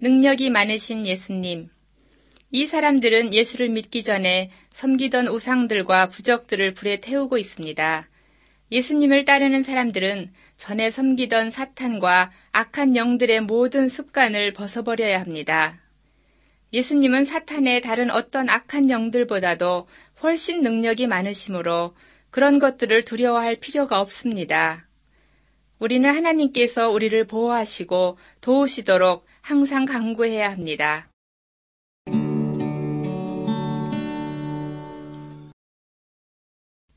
능력이 많으신 예수님. 이 사람들은 예수를 믿기 전에 섬기던 우상들과 부적들을 불에 태우고 있습니다. 예수님을 따르는 사람들은 전에 섬기던 사탄과 악한 영들의 모든 습관을 벗어버려야 합니다. 예수님은 사탄의 다른 어떤 악한 영들보다도 훨씬 능력이 많으시므로 그런 것들을 두려워할 필요가 없습니다. 우리는 하나님께서 우리를 보호하시고 도우시도록 항상 간구해야 합니다.